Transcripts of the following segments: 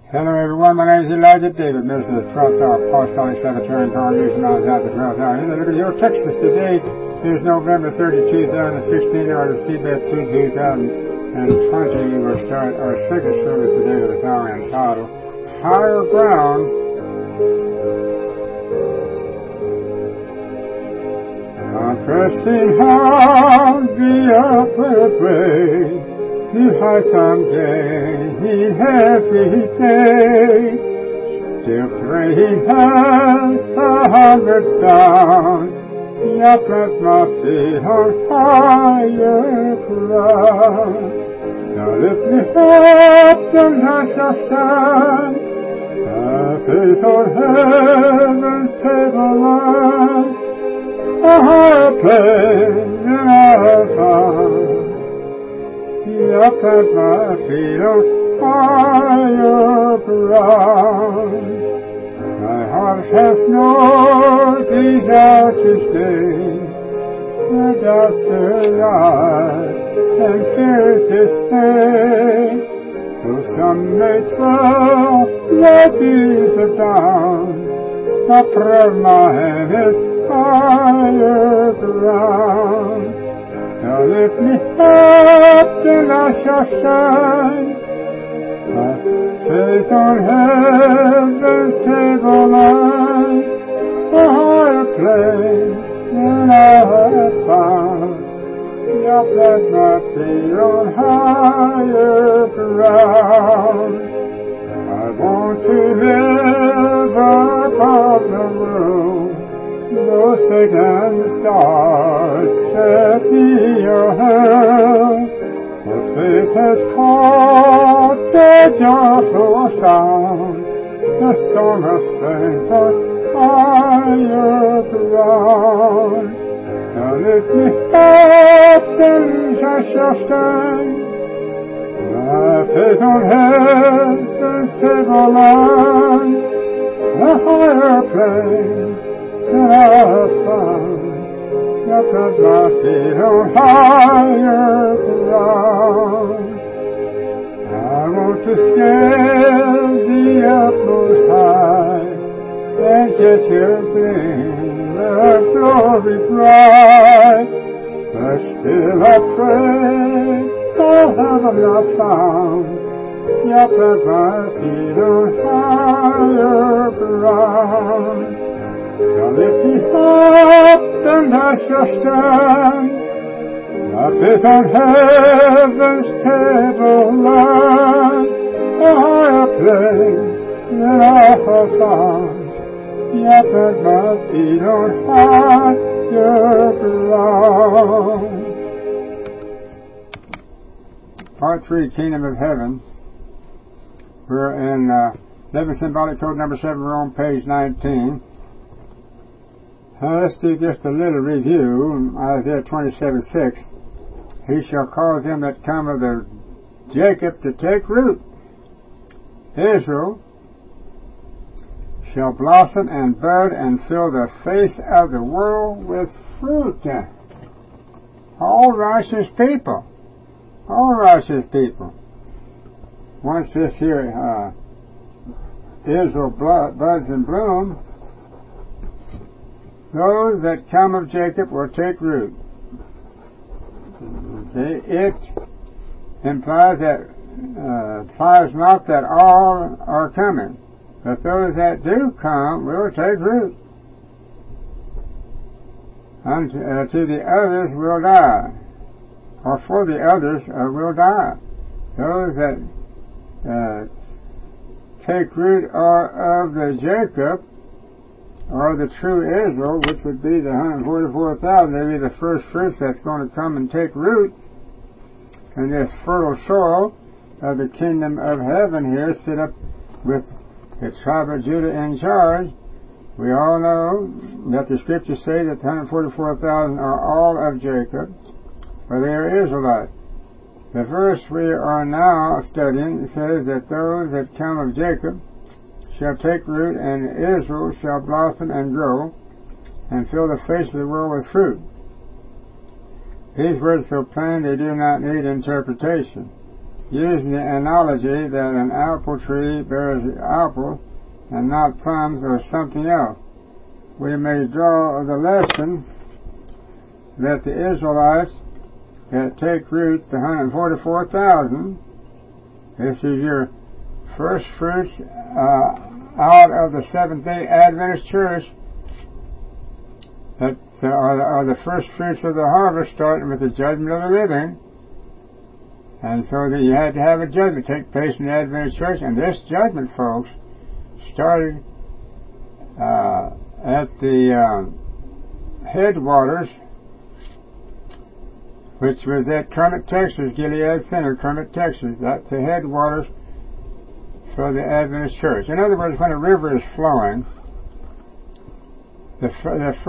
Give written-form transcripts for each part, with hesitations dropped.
Hello everyone, my name is Elijah David, minister of the 12th Hour Apostolic Secretary and Congregation on the 12th Hour. In the Liberty Hill, Texas today is November 30, 2016, or the seabed 2020. We will start our second service today with this hour entitled Higher Ground. I'm pressing hard the upward way. You high someday, need every day. Still praying hands 100 down. I plant my feet on higher ground. Now lift me up and I shall stand. My faith on heaven's tableland. A higher place than I found. I plant my feet on higher ground. My heart has no desire to stay. The doubts arise and fears dismay. Though some may dwell like bees of down, my prayer of my hand is higher ground. Now lift me up and I shall stand. My faith on heaven's tableland, a higher place than I have found. I plant my feet on higher ground. I want to live above the world. Though Satan's stars set me ahead, for faith has caught the joyful sound, the song of saints on higher ground. Now lift me up and I shall stand. My faith on heaven's tableland, a higher place than I have found. I plant my feet on higher ground. I want to scale the utmost high and catch your gleam of glory bright. But still I pray, I have not found. I plant my feet on higher ground. Now lift me up and I shall stand. My faith on heaven's tableland, a higher place than I have found. I plant my feet on higher ground. Part 3, Kingdom of Heaven. We're in Living Symbolic Code number 7. We're on page 19. Let's do just a little review. Isaiah 27:6. He shall cause them that come of the Jacob to take root. Israel shall blossom and bud and fill the face of the world with fruit. All righteous people. All righteous people. Once this here Israel buds and bloom, those that come of Jacob will take root. Okay. It implies not that all are coming, but those that do come will take root. And to the others will die, or for the others will die. Those that take root are of the Jacob, or the true Israel, which would be the 144,000. They'd be the first fruits that's going to come and take root in this fertile soil of the kingdom of heaven here, sit up with the tribe of Judah in charge. We all know that the scriptures say that the 144,000 are all of Jacob, for they are Israelites. The verse we are now studying says that those that come of Jacob shall take root, and Israel shall blossom and grow, and fill the face of the world with fruit. These words so plain they do not need interpretation. using the analogy that an apple tree bears apples and not plums or something else, we may draw the lesson that the Israelites that take root, the 144,000, this is your first fruits out of the Seventh-day Adventist Church, that are the first fruits of the harvest, starting with the judgment of the living. And so that you had to have a judgment take place in the Adventist Church, and this judgment, folks, started at the headwaters, which was at Kermit, Texas, Gilead Center, Kermit, Texas. That's the headwaters for the Adventist Church. In other words, when a river is flowing, the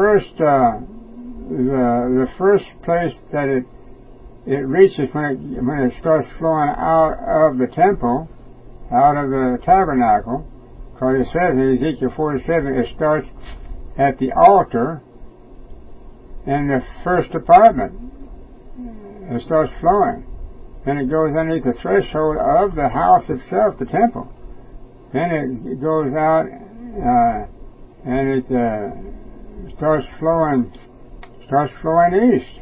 first place that it reaches when it starts flowing out of the temple, out of the tabernacle, because it says in Ezekiel 47, it starts at the altar in the first apartment. It starts flowing. Then it goes underneath the threshold of the house itself, the temple. Then it goes out and it starts flowing east.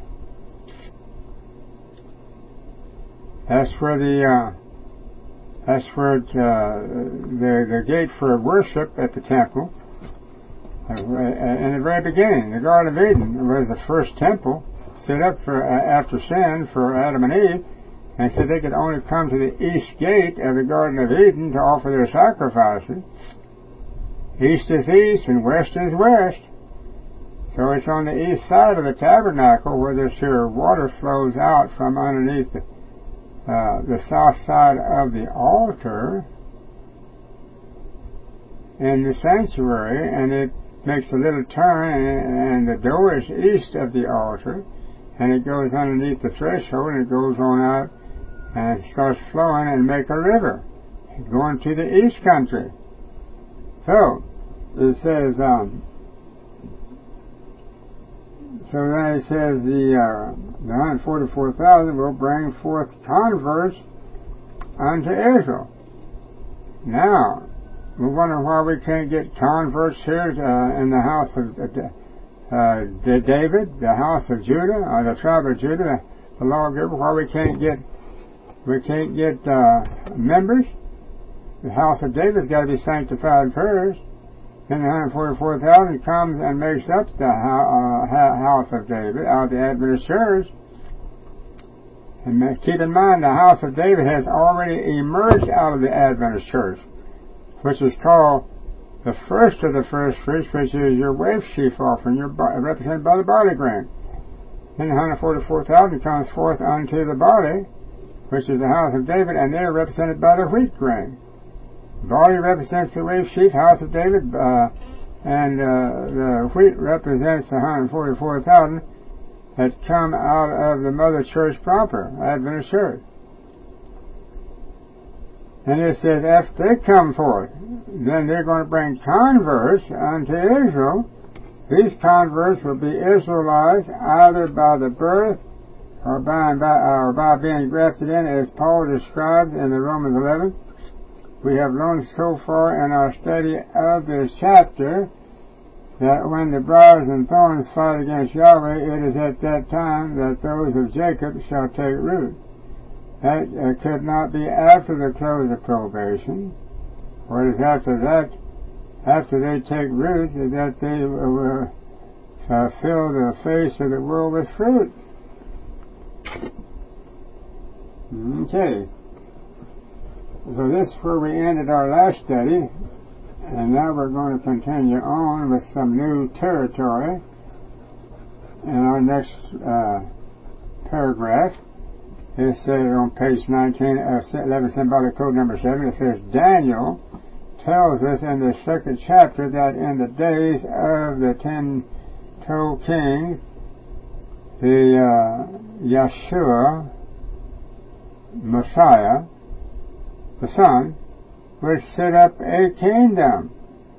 That's where the gate for worship at the temple. In the very beginning, the Garden of Eden was the first temple set up for after sin for Adam and Eve, and so they could only come to the east gate of the Garden of Eden to offer their sacrifices. East is east and west is west. So it's on the east side of the tabernacle where this here water flows out from underneath the south side of the altar in the sanctuary, and it makes a little turn, and the door is east of the altar, and it goes underneath the threshold, and it goes on out, and it starts flowing and make a river going to the east country. So it says, so then it says the 144,000 will bring forth converts unto Israel. Now, we wonder why we can't get converts here in the house of David, the house of Judah, or the tribe of Judah, the lawgiver. Why we can't get members? The house of David's got to be sanctified first. Then the 144,000 comes and makes up the house of David out of the Adventist Church. And keep in mind, the house of David has already emerged out of the Adventist Church, which is called the first of the first fruits, which is your wave sheaf offering, represented by the barley grain. Then the 144,000 comes forth unto the body, which is the house of David, and they are represented by the wheat grain. Barley represents the wave sheaf, house of David, and the wheat represents the 144,000 that come out of the mother church proper, Adventist Church. And it says, after they come forth, then they're going to bring converts unto Israel. These converts will be Israelites either by the birth or by being grafted in, as Paul describes in the Romans 11. We have learned so far in our study of this chapter that when the briars and thorns fight against Yahweh, it is at that time that those of Jacob shall take root. That could not be after the close of probation, or it is after that, after they take root, that they will fill the face of the world with fruit. Okay. So this is where we ended our last study, and now we're going to continue on with some new territory in our next paragraph. It says on page 19 of 11 Symbolic Code number 7, it says, Daniel tells us in the second chapter that in the days of the 10-toe king, the Yeshua, Messiah, the Son, would set up a kingdom.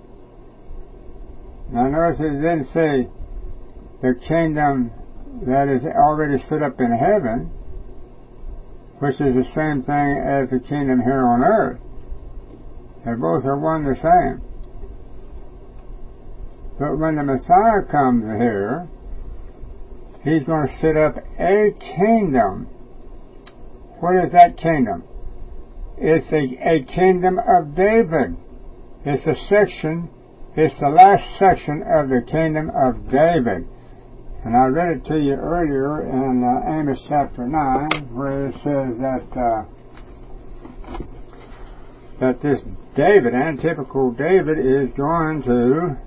Now notice it didn't say the kingdom that is already set up in heaven. which is the same thing as the kingdom here on earth. They both are one the same. But when the Messiah comes here, he's going to set up a kingdom. What is that kingdom? It's a kingdom of David. It's the last section of the kingdom of David. And I read it to you earlier in Amos chapter 9, where it says that this David, antitypical David, is going to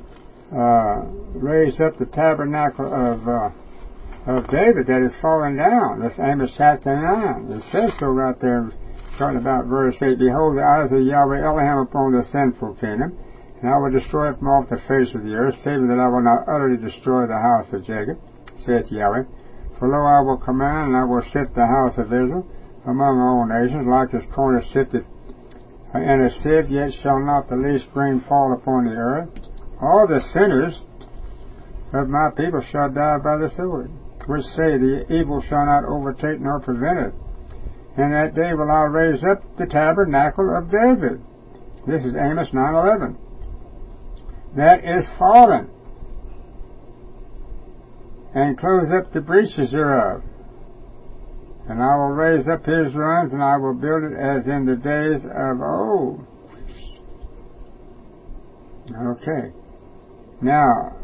raise up the tabernacle of David that is fallen down. That's Amos chapter 9. It says so right there, talking about verse 8. Behold, the eyes of Yahweh Elohim upon the sinful kingdom, and I will destroy it from off the face of the earth, saving that I will not utterly destroy the house of Jacob, saith Yahweh. For lo, I will command, and I will set the house of Israel among all nations, like as corn is sifted in a sieve, yet shall not the least grain fall upon the earth. All the sinners of my people shall die by the sword, which say the evil shall not overtake nor prevent it. In that day will I raise up the tabernacle of David. This is Amos 9:11. That is fallen, and close up the breaches thereof. And I will raise up his ruins, and I will build it as in the days of old. Okay. Now,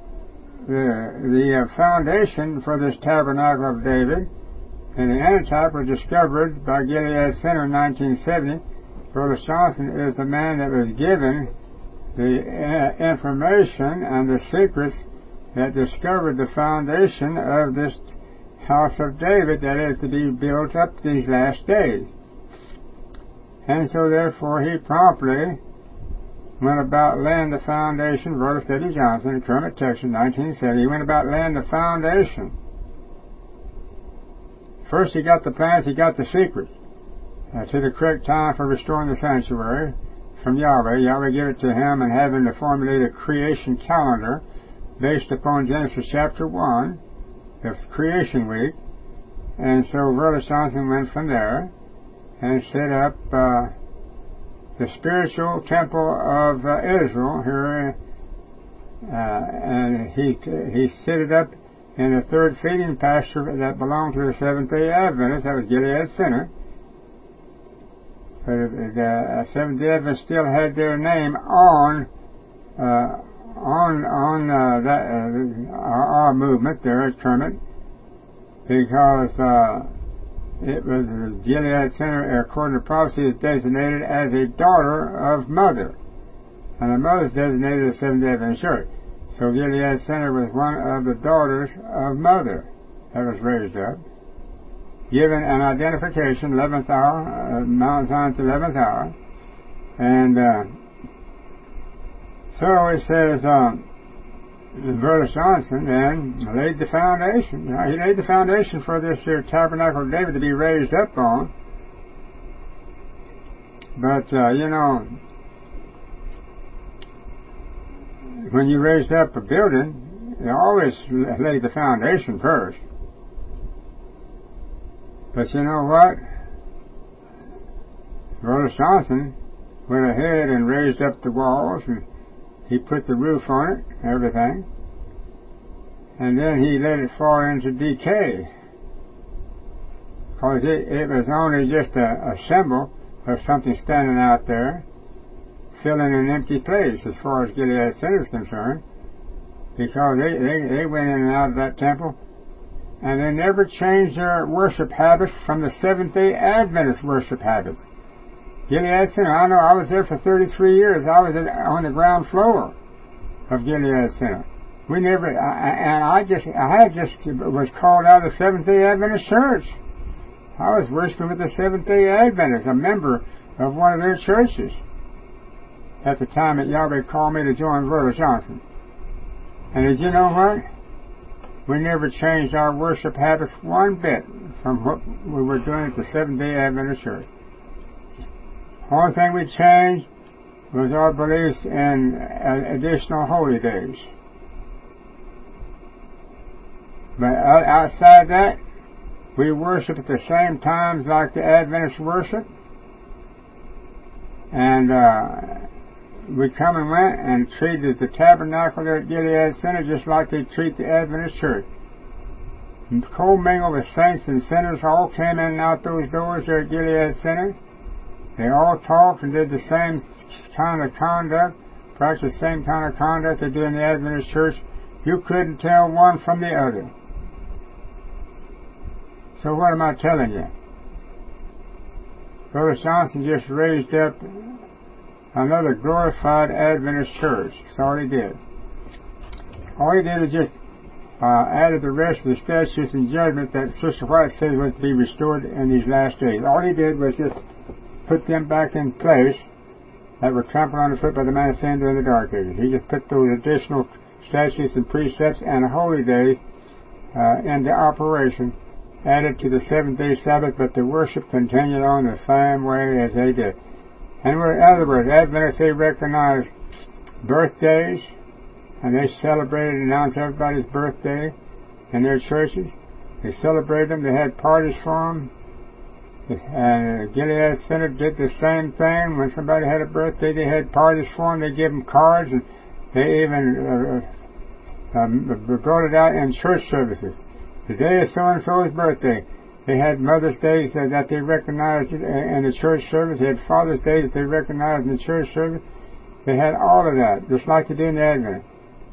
the foundation for this tabernacle of David and the antitype was discovered by Gilead Center in 1970. Brother Johnson is the man that was given the information and the secrets that discovered the foundation of this house of David that is to be built up these last days. And so therefore he promptly went about laying the foundation. Brother Steady Johnson in Kermit, Texas, 1970. He went about laying the foundation. First he got the plans, he got the secrets to the correct time for restoring the sanctuary from Yahweh. Yahweh gave it to him, and having to formulate a creation calendar based upon Genesis chapter 1, the creation week. And so Brother Johnson went from there and set up the spiritual temple of Israel here, and he set it up in the third feeding pasture that belonged to the Seventh-day Adventists. That was Gilead Center. So the Seventh-day Adventists still had their name on our movement there at Kermit, because it was Gilead Center, according to prophecy, is designated as a daughter of Mother, and the mother is designated as Seventh-day Adventist Church. So Gilead Center was one of the daughters of Mother that was raised up, given an identification, 11th hour, Mount Zion's 11th hour, and so it says, Brother Johnson then laid the foundation. He laid the foundation for this here tabernacle of David to be raised up on. But, when you raise up a building, you always lay the foundation first. But you know what? Brother Johnson went ahead and raised up the walls, and he put the roof on it, everything, and then he let it fall into decay, because it was only just a symbol of something standing out there, filling an empty place as far as Gilead Center is concerned, because they went in and out of that temple, and they never changed their worship habits from the Seventh-day Adventist worship habits. Gilead Center, I know, I was there for 33 years. I was on the ground floor of Gilead Center. We never, I was called out of the Seventh-day Adventist Church. I was worshiping with the Seventh-day Adventists, a member of one of their churches, at the time that Yahweh called me to join Brother Johnson. And did you know what? We never changed our worship habits one bit from what we were doing at the Seventh-day Adventist Church. The only thing we changed was our beliefs in additional holy days. But outside that, we worship at the same times like the Adventists worship. And we come and went and treated the tabernacle there at Gilead Center just like they treat the Adventist church. Co-mingled with saints and sinners all came in and out those doors there at Gilead Center. They all talked and did the same kind of conduct, practiced the same kind of conduct they do in the Adventist church. You couldn't tell one from the other. So what am I telling you? Brother Johnson just raised up another glorified Adventist church. That's all he did. All he did is just added the rest of the statutes and judgment that Sister White says was to be restored in these last days. All he did was just put them back in place that were trampled underfoot by the man of sin during the dark ages. He just put those additional statutes and precepts and holy days into operation, added to the seventh-day Sabbath, but the worship continued on the same way as they did. And in other words, Adventists, they recognize birthdays, and they celebrated and announced everybody's birthday in their churches. They celebrated them. They had parties for them. And Gilead Center did the same thing. When somebody had a birthday, they had parties for them. They gave them cards, and they even brought it out in church services. Today is so-and-so's birthday. They had Mother's Day that they recognized in the church service. They had Father's Day that they recognized in the church service. They had all of that, just like they do in the Advent.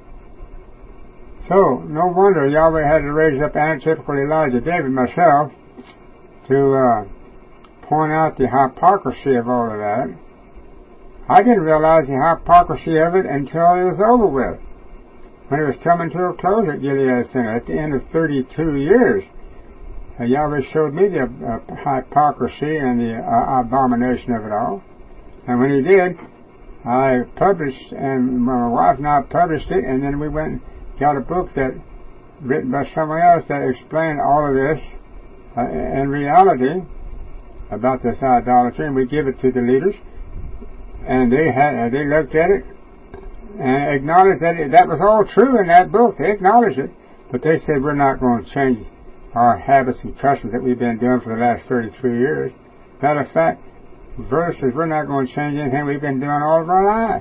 So, no wonder Yahweh had to raise up antitypical Elijah David, myself, to point out the hypocrisy of all of that. I didn't realize the hypocrisy of it until it was over with. When it was coming to a close at Gilead Center, at the end of 32 years, Yahweh showed me the hypocrisy and the abomination of it all. And when He did, I published, and my wife and I published it, and then we went and got a book that written by someone else that explained all of this in reality about this idolatry, and we give it to the leaders, and they looked at it and acknowledged that was all true in that book. They acknowledged it, but they said we're not going to change our habits and customs that we've been doing for the last 33 years. Matter of fact, verse says we're not going to change anything we've been doing all of our life.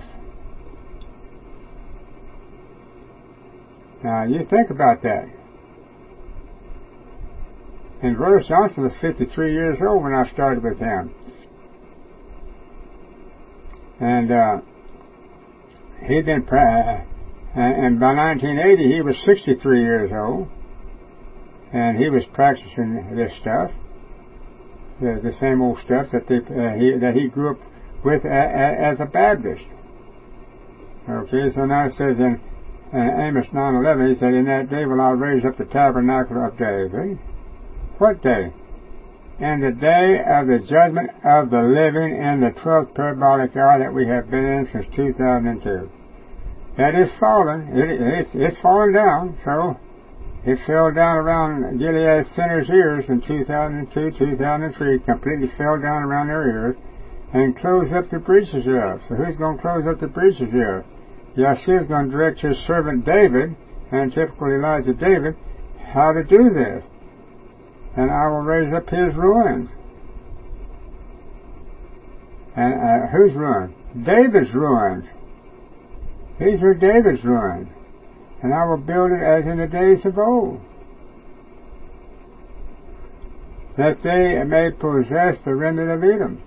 Now, you think about that. And Brother Johnson was 53 years old when I started with him. And he'd been, and by 1980 he was 63 years old. And he was practicing this stuff, the same old stuff that he grew up with as a Baptist. Okay, so now it says in Amos 9:11, he said, "In that day will I raise up the tabernacle of David." What day? In the day of the judgment of the living in the 12th parabolic hour that we have been in since 2002. That is fallen. It's fallen down, so it fell down around Gilead Center's ears in 2002, 2003, completely fell down around their ears, and closed up the breaches thereof. So who's going to close up the breaches thereof? Yahshua is going to direct his servant David, and typical Elijah David, how to do this. And I will raise up his ruins. And whose ruins? David's ruins. These are David's ruins. And I will build it as in the days of old, that they may possess the remnant of Edom,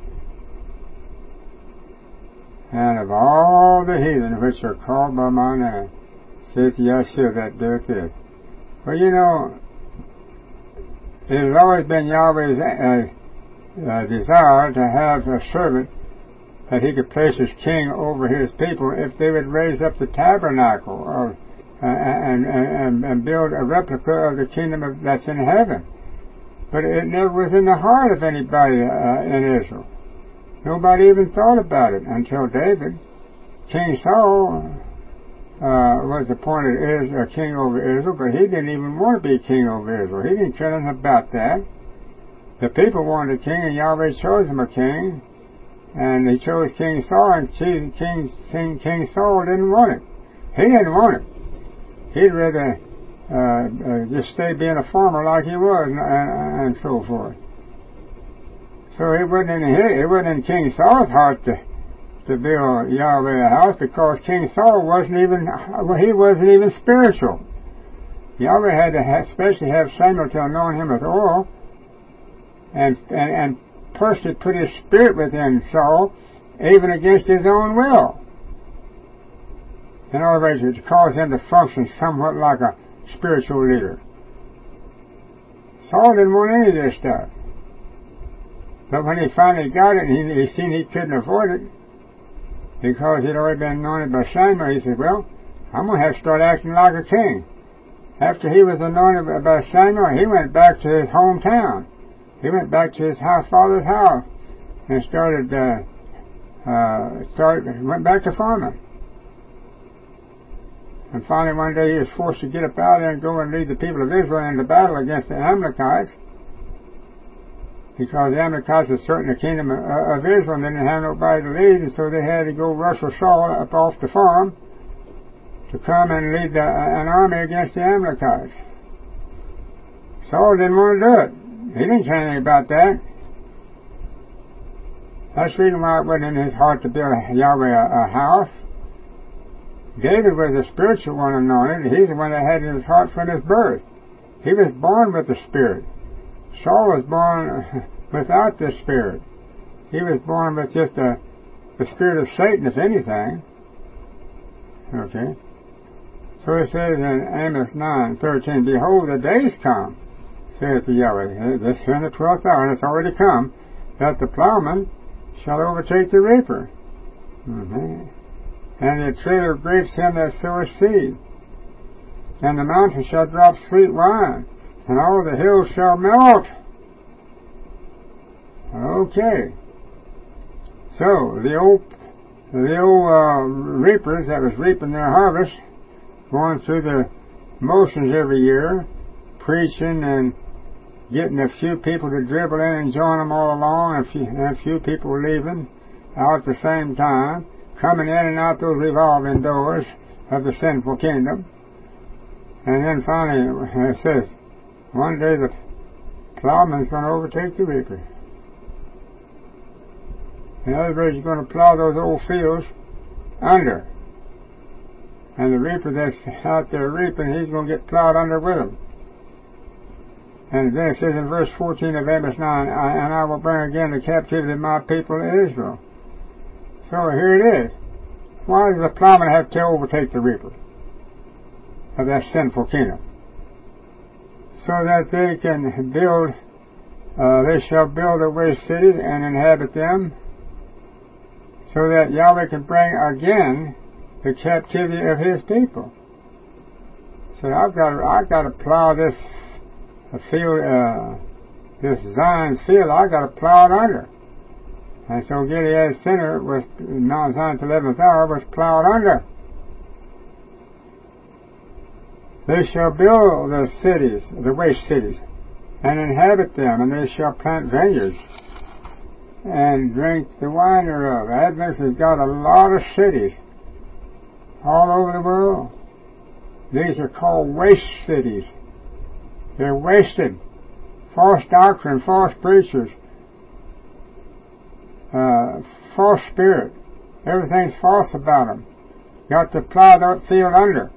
and of all the heathen which are called by my name, saith Yahshua that doeth this. Well, you know, it has always been Yahweh's desire to have a servant that He could place as king over His people if they would raise up the tabernacle and build a replica of the kingdom that's in heaven. But it never was in the heart of anybody in Israel. Nobody even thought about it until David. King Saul was appointed as king over Israel, but he didn't even want to be king over Israel. He didn't care nothing about that. The people wanted a king, and Yahweh chose him a king, and He chose King Saul, and King Saul didn't want it. He didn't want it. He'd rather just stay being a farmer like he was, and so forth. So it wasn't in King Saul's heart to build Yahweh a house, because King Saul wasn't even spiritual. Yahweh had to especially have Samuel to anoint him with oil, and personally put his spirit within Saul, even against his own will. In other words, to cause him to function somewhat like a spiritual leader. Saul didn't want any of this stuff. But when he finally got it, and he seen he couldn't avoid it, because he'd already been anointed by Samuel, he said, well, I'm going to have to start acting like a king. After he was anointed by Samuel, he went back to his hometown. He went back to his father's house and went back to farming. And finally one day he was forced to get up out there and go and lead the people of Israel into battle against the Amalekites, because the Amalekites was certainly the kingdom of Israel, and they didn't have nobody to lead, and so they had to go rush Saul up off the farm to come and lead an army against the Amalekites. Saul didn't want to do it. He didn't care anything about that. That's the reason why it wasn't in his heart to build Yahweh a house. David was the spiritual one anointed. He's the one that had it in his heart from his birth. He was born with the Spirit. Saul was born without the Spirit. He was born with just the spirit of Satan, if anything. Okay. So it says in Amos 9:13, behold, the days come, saith the Yahweh, this here in the 12th hour, and it's already come, that the plowman shall overtake the reaper. Mm-hmm. And the trailer of grapes him that soweth seed. And the mountain shall drop sweet wine, and all the hills shall melt. Okay. So, the old reapers that was reaping their harvest, going through the motions every year, preaching and getting a few people to dribble in and join them all along, and a few people leaving out at the same time, coming in and out those revolving doors of the sinful kingdom. And then finally it says, one day the plowman's going to overtake the reaper. In other words, you're going to plow those old fields under. And the reaper that's out there reaping, he's going to get plowed under with him. And then it says in verse 14 of Amos 9, and I will bring again the captivity of my people Israel. So here it is. Why does the plowman have to overtake the reaper of that sinful kingdom? So that they can build, they shall build the waste cities and inhabit them, so that Yahweh can bring again the captivity of his people. So I've got to plow this field, this Zion's field. I've got to plow it under. And so Gilead's center was, Mount Zion's 11th hour, was plowed under. They shall build the cities, the waste cities, and inhabit them, and they shall plant vineyards and drink the wine thereof. Advent has got a lot of cities all over the world. These are called waste cities. They're wasted. False doctrine, false preachers, false spirit. Everything's false about them. Got to plow that field under.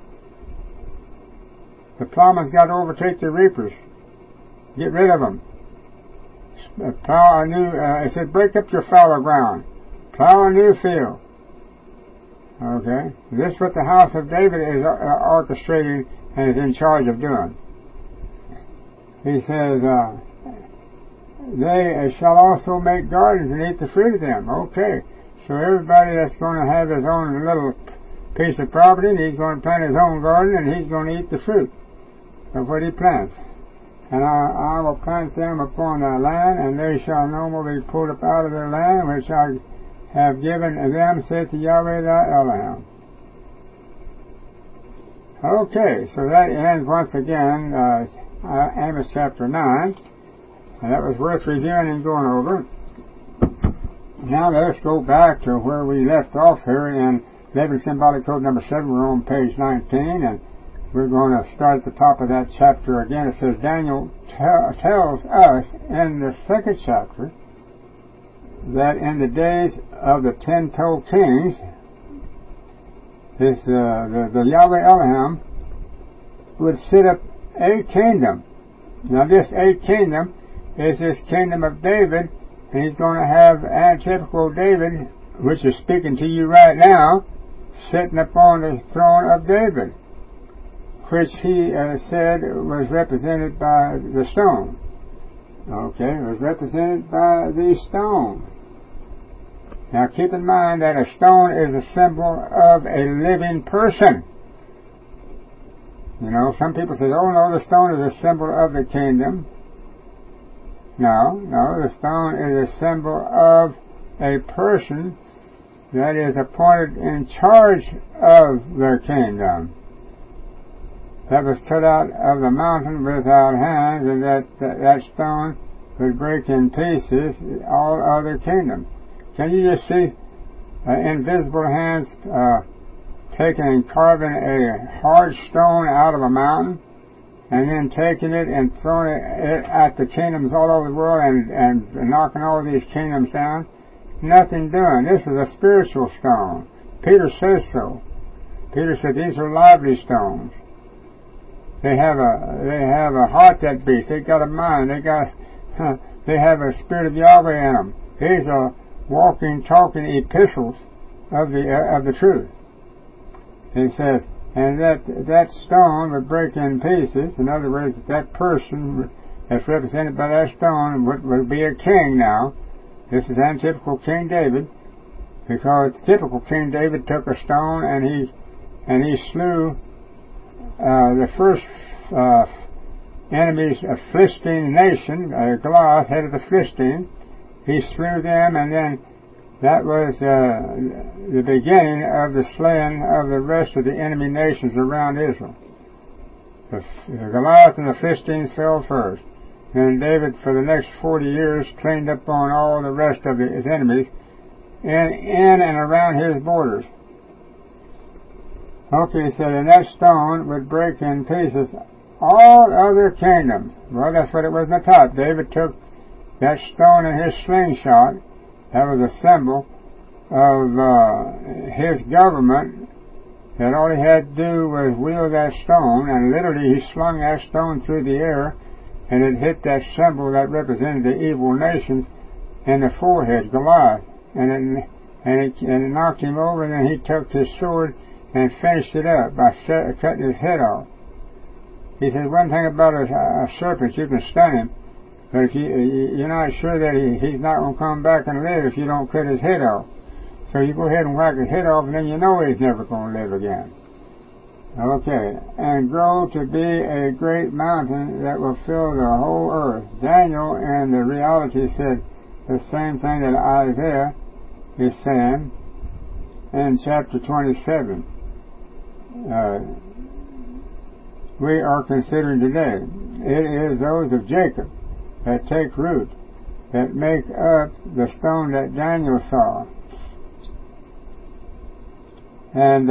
The plowman's got to overtake the reapers. Get rid of them. Plow a new, it said break up your fallow ground. Plow a new field. Okay? This is what the house of David is orchestrating and is in charge of doing. He says, they shall also make gardens and eat the fruit of them. Okay. So everybody that's going to have his own little piece of property, and he's going to plant his own garden, and he's going to eat the fruit of what he plants. And I will plant them upon their land, and they shall no more be pulled up out of their land, which I have given them, saith the Yahweh thy Elohim. Okay, so that ends once again Amos chapter 9. And that was worth reviewing and going over. Now let's go back to where we left off here in Living Symbolic Code number 7. We're on page 19, and we're going to start at the top of that chapter again. It says, Daniel tells us in the second chapter that in the days of the 10-toed kings, the Yahweh Elohim would set up a kingdom. Now this a kingdom is this kingdom of David, and he's going to have antitypical David, which is speaking to you right now, sitting upon the throne of David, which he said was represented by the stone. Okay, it was represented by the stone. Now keep in mind that a stone is a symbol of a living person. You know, some people say, oh no, the stone is a symbol of the kingdom. No, the stone is a symbol of a person that is appointed in charge of the kingdom, that was cut out of the mountain without hands, and that stone would break in pieces all other kingdoms. Can you just see invisible hands taking and carving a hard stone out of a mountain, and then taking it and throwing it at the kingdoms all over the world and knocking all these kingdoms down? Nothing doing. This is a spiritual stone. Peter says so. Peter said these are lively stones. They have a heart that beats. They got a mind. They have a spirit of Yahweh in them. These are walking, talking epistles of the truth. It says, and that stone would break in pieces. In other words, that person that's represented by that stone would be a king now. This is antitypical King David, because typical King David took a stone and he slew the first enemies of Philistine nation, Goliath, head of the Philistines. He slew them, and then that was the beginning of the slaying of the rest of the enemy nations around Israel. The Goliath and the Philistines fell first. And David, for the next 40 years, cleaned up on all the rest of his enemies in and around his borders. Okay, so then that stone would break in pieces all other kingdoms. Well, that's what it was in the top. David took that stone in his slingshot. That was a symbol of his government, that all he had to do was wield that stone, and literally he slung that stone through the air, and it hit that symbol that represented the evil nations in the forehead, Goliath, and it knocked him over, and then he took his sword and finished it up by cutting his head off. He said, one thing about a serpent, you can stun him, but if you're not sure that he's not going to come back and live if you don't cut his head off. So you go ahead and whack his head off, and then you know he's never going to live again. Okay, and grow to be a great mountain that will fill the whole earth. Daniel in the reality said the same thing that Isaiah is saying in chapter 27. We are considering today. It is those of Jacob that take root, that make up the stone that Daniel saw. And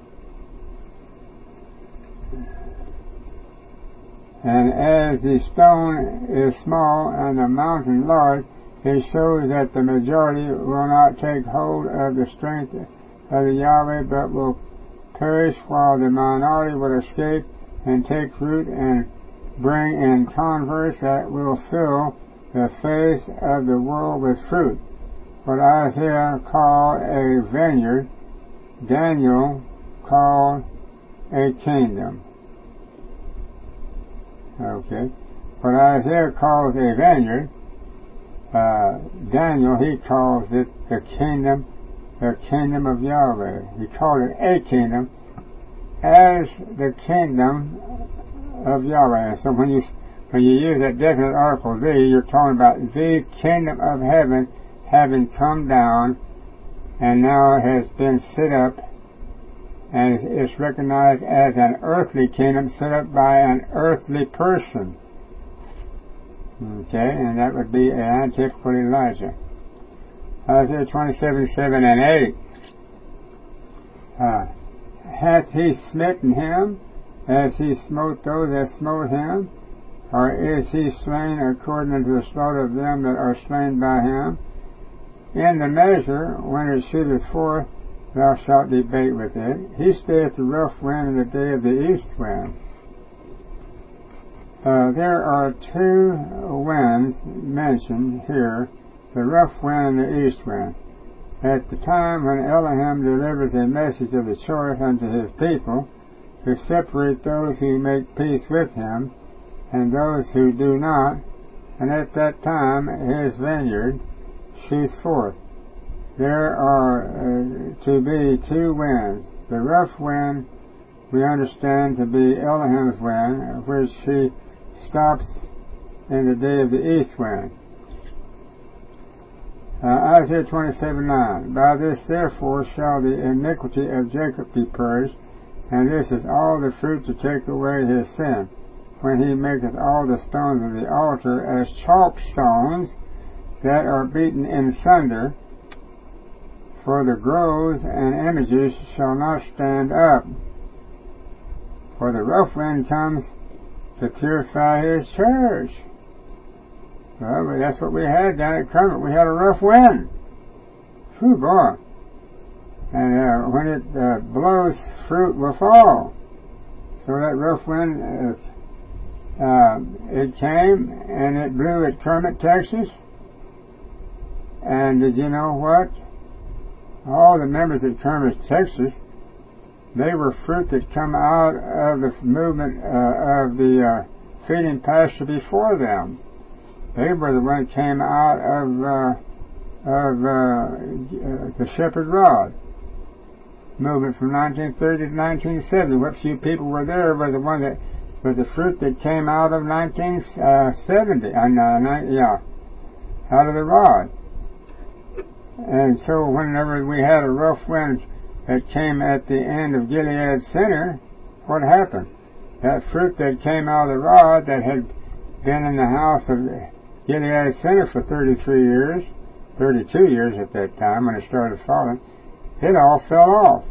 as the stone is small and the mountain large, it shows that the majority will not take hold of the strength of the Yahweh, but will perish, while the minority will escape and take root and bring in converts that will fill the face of the world with fruit. What Isaiah called a vineyard, Daniel called a kingdom. Okay. What Isaiah calls a vineyard, Daniel, he calls it the kingdom of Yahweh. He called it a kingdom as the kingdom of Yahweh. And so when you use that definite article the, you're talking about the kingdom of heaven having come down and now has been set up, and it's recognized as an earthly kingdom set up by an earthly person. Okay, and that would be an antiphysical Elijah. Isaiah 27:7 and 8. Hath he smitten him Has he smote those that smote him? Or is he slain according unto the slaughter of them that are slain by him? In the measure, when it shooteth forth, thou shalt debate with it. He stayeth the rough wind in the day of the east wind. There are two winds mentioned here, the rough wind and the east wind. At the time when Elohim delivers a message of the choice unto his people, to separate those who make peace with him and those who do not, and at that time his vineyard shoots forth. There are to be two winds. The rough wind we understand to be Elohim's wind, which he stops in the day of the east wind. Isaiah 27:9. By this therefore shall the iniquity of Jacob be purged, and this is all the fruit to take away his sin, when he maketh all the stones of the altar as chalk stones that are beaten in sunder, for the groves and images shall not stand up. For the rough wind comes to purify his church. Well, that's what we had down at Kermit. We had a rough wind. Phew, boy. And when it blows, fruit will fall. So that rough wind, it came and it blew at Kermit, Texas. And did you know what? All the members at Kermit, Texas, they were fruit that come out of the movement of the feeding pasture before them. They were the one that came out of the shepherd rod movement from 1930 to 1970. What few people were there was the one that was the fruit that came out of 1970. Out of the rod. And so whenever we had a rough wind that came at the end of Gilead Center, what happened? That fruit that came out of the rod that had been in the house of Gilead Center for 32 years at that time when it started falling, it all fell off.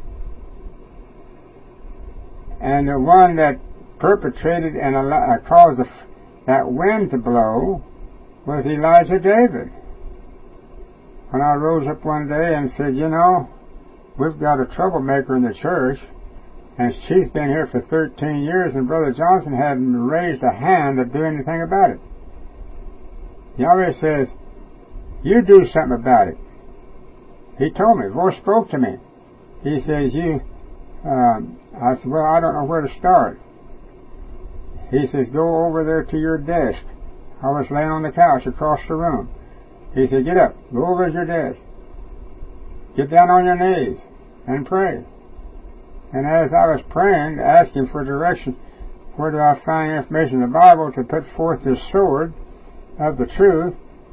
And the one that perpetrated and caused that wind to blow was Elijah David. When I rose up one day and said, you know, we've got a troublemaker in the church, and she's been here for 13 years, and Brother Johnson hadn't raised a hand to do anything about it. Yahweh says, you do something about it. He told me, voice spoke to me. He says, I said, well, I don't know where to start. He says, go over there to your desk. I was laying on the couch across the room. He said, get up, go over to your desk. Get down on your knees and pray. And as I was praying, asking for direction, where do I find information in the Bible to put forth this sword of the truth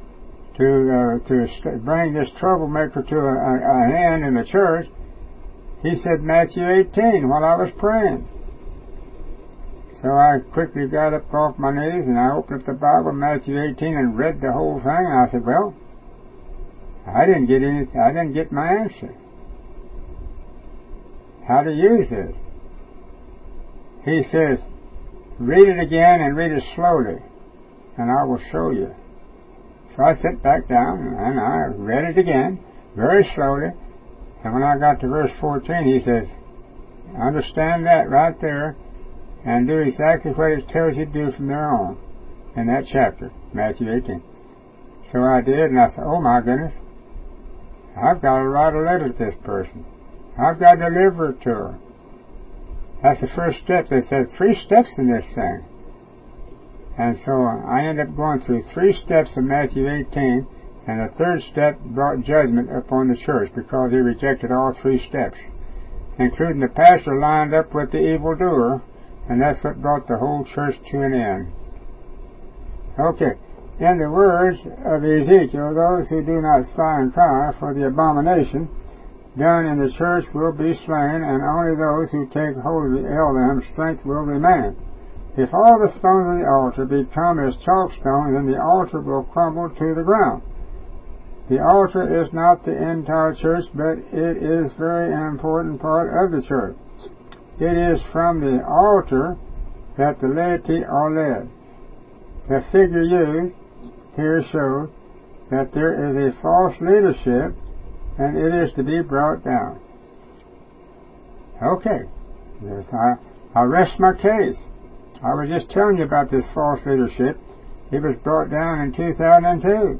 to bring this troublemaker to an end in the church, he said Matthew 18 while I was praying. So I quickly got up off my knees and I opened up the Bible, Matthew 18, and read the whole thing. And I said, well, I didn't get my answer. How to use this? He says, read it again and read it slowly, and I will show you. So I sat back down and I read it again, very slowly. And when I got to verse 14, he says, understand that right there and do exactly what it tells you to do from there on in that chapter, Matthew 18. So I did, and I said, oh my goodness, I've got to write a letter to this person. I've got to deliver it to her. That's the first step. They said 3 steps in this thing. And so I ended up going through 3 steps of Matthew 18, and the 3rd step brought judgment upon the church because he rejected all 3 steps, including the pastor lined up with the evildoer, and that's what brought the whole church to an end. Okay, in the words of Ezekiel, those who do not sigh and cry for the abomination done in the church will be slain, and only those who take hold of the Elohim strength will remain. If all the stones of the altar become as chalk stones, then the altar will crumble to the ground. The altar is not the entire church, but it is a very important part of the church. it is from the altar that the laity are led. The figure used here shows that there is a false leadership, and it is to be brought down. Okay, yes, I rest my case. I was just telling you about this false leadership. It was brought down in 2002.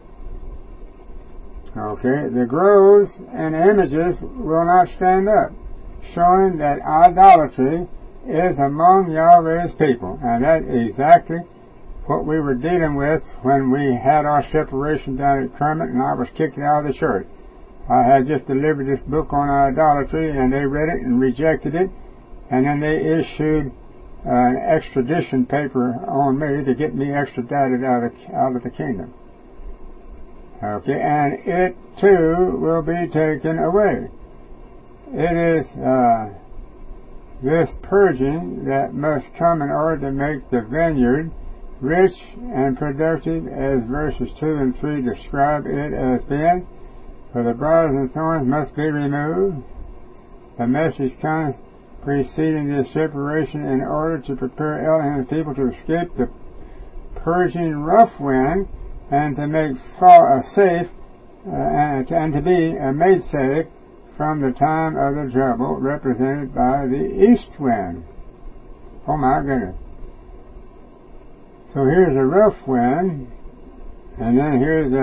Okay, the groves and images will not stand up, showing that idolatry is among Yahweh's people. And that is exactly what we were dealing with when we had our separation down at Kermit and I was kicked out of the church. I had just delivered this book on idolatry, and they read it and rejected it, and then they issued an extradition paper on me to get me extradited out of the kingdom. Okay, and it too will be taken away. It is this purging that must come in order to make the vineyard rich and productive, as verses 2 and 3 describe it as being. For the briars and thorns must be removed. The message comes preceding this separation in order to prepare Elohim's people to escape the purging rough wind and to make safe and to be made safe from the time of the trouble represented by the east wind. Oh my goodness. So here's a rough wind, and then